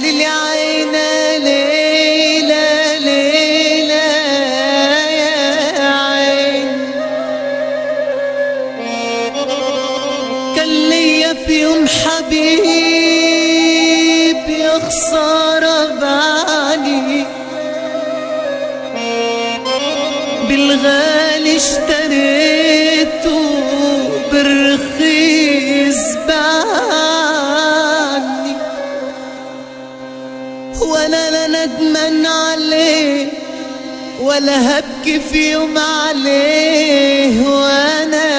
ليل يا عينا ليلة ليلة يا عين. كان ليا في يوم حبيب يا خسارة بعاني، بالغالي اشتريته بالرخيص باعني، ولا لا ندمان عليه ولا هبكي في يوم عليه. وانا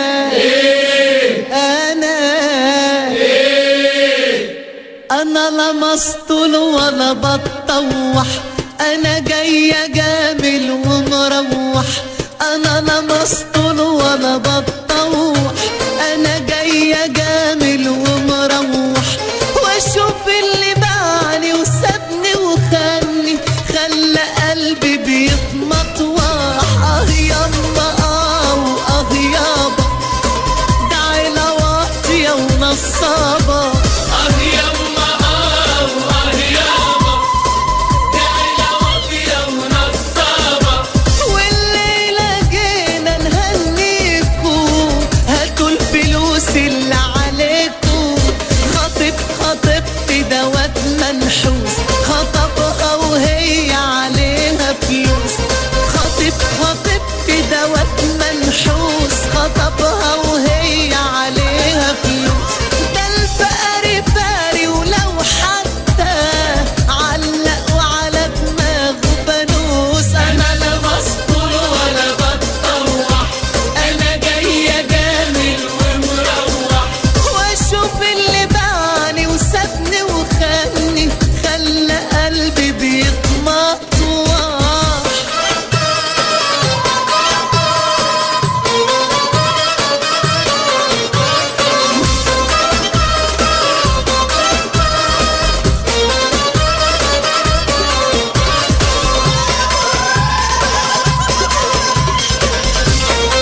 انا لا مسطول ولا بتطوح، انا جاية جامل ومروح. انا لا مسطول ولا بتطوح، انا جاية جامل ومروح. واشوف اللي باعني وسابني وخاني، خلى قلبي بيتمطوح. يما واه يابا، ده عيلة واطية ونصابة. يما واه يابا، ده عيلة واطية ونصابة. والليلة جينا نهنيكوا، هاتوا الفلوس اللي عليكوا. خطيبتي دوت منحوس، خطبها وهي عليها فلوس. خطيبتي دوت منحوس، خطبها وهي عليها فلوس. ده الفقر فاري ولو حتى علق وعلى دماغه فانوس. أنا لا مسطول ولا بتطوح، أنا جاية جامل ومروح. واشوف اللي باعني وسابني وخاني، خلى قلبي بيتمطوح.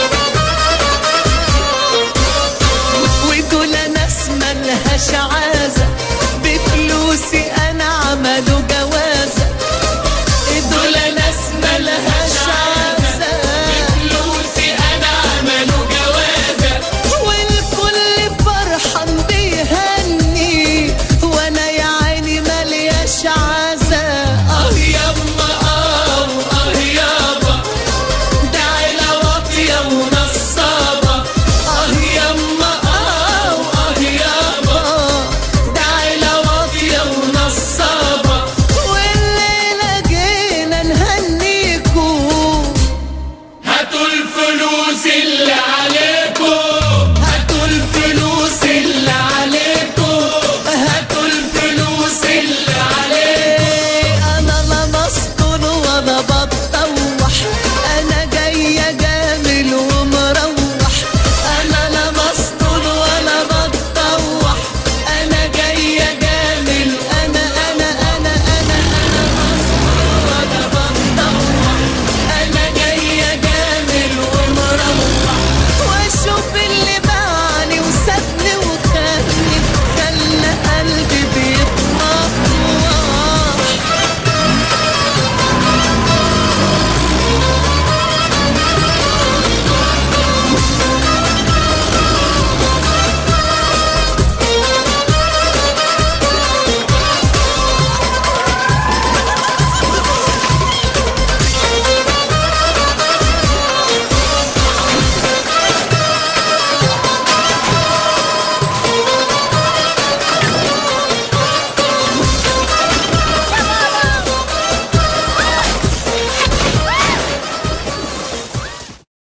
ودول ناس ملهاش عازة،